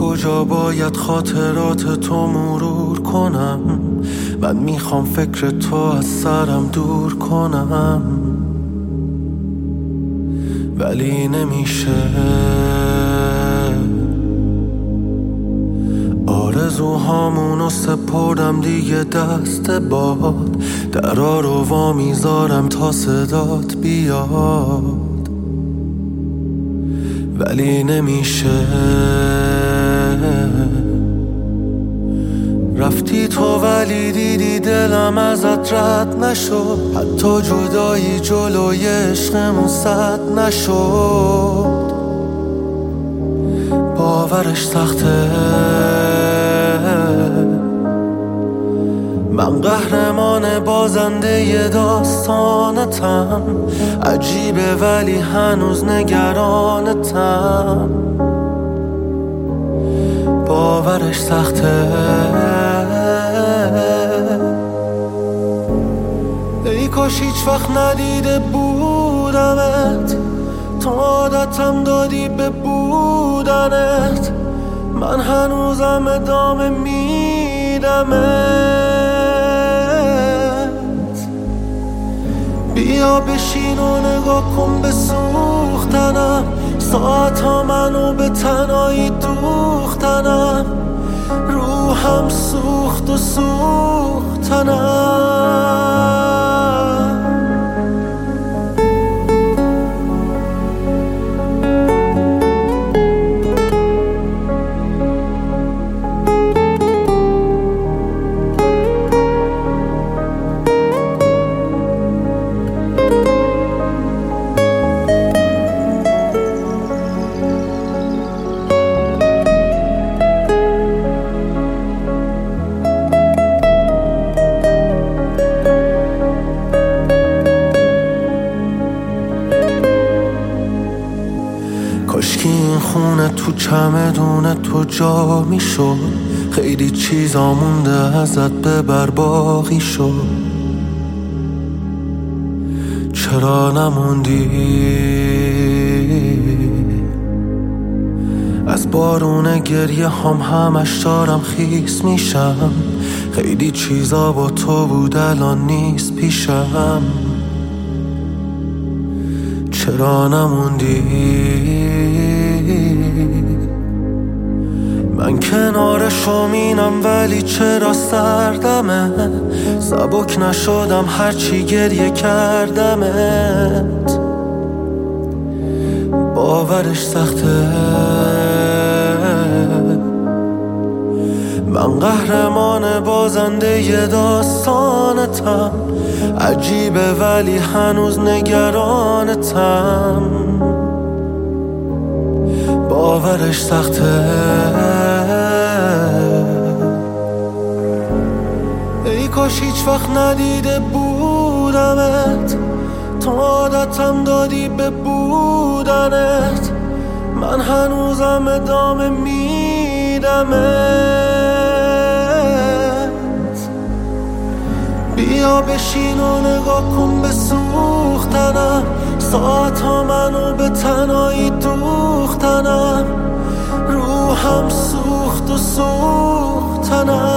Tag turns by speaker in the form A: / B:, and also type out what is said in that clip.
A: کجا باید خاطرات تو مرور کنم؟ من میخوام فکر تو از سرم دور کنم، ولی نمیشه. آرزوهامونو سپردم دیگه دست باد، درا رو وا میذارم تا صدات بیاد، ولی نمیشه. رفتی تو ولی دیدی دلم ازت رد نشد، حتی جدایی جلوی عشقمون سد نشد. باورش سخته، من قهرمان بازنده ی داستانتم. عجیبه ولی هنوز نگرانتم. باورش سخته. ای کاش هیچ وقت ندیده بودمت، تو عادتم دادی به بودنت. من هنوزم ادامه میدمت. بیا بشین و نگاه کن به سوختنم، ساعت ها منو به تنهایی دوختنم. روحم سوخت و سوختنم. کاشکی این خونه تو چمدون تو جا میشد، خیلی چیزا مونده ازت ببر باقی شد. چرا نموندی؟ از بارون گریه همش دارم خیس میشم. خیلی چیزا با تو بود الان نیست پیشم. چرا نموندی؟ من کنار شومینم ولی چرا سردمه؟ سبک نشدم هرچی گریه کردمت. باورش سخته، من قهرمان بازنده ی داستانتم. عجیبه ولی هنوز نگرانتم. باورش سخته. ای کاش هیچ وقت ندیده بودمت، تو عادتم دادی به بودنت. من هنوزم ادامه میدمت. بیا بشین و نگاه کن به سوختنم، ساعت ها منو به تنهایی دوختنم. روحم سوخت و سوختنم.